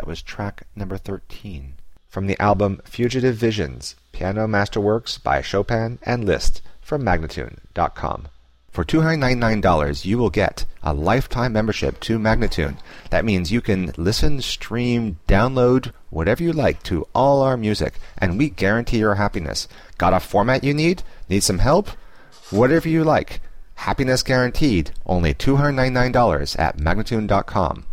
was track number 13 from the album Fugitive Visions, Piano Masterworks by Chopin and Liszt from Magnatune.com. For $299, you will get a lifetime membership to Magnatune. That means you can listen, stream, download, whatever you like to all our music, and we guarantee your happiness. Got a format you need? Need some help? Whatever you like. Happiness guaranteed. Only $299 at Magnatune.com.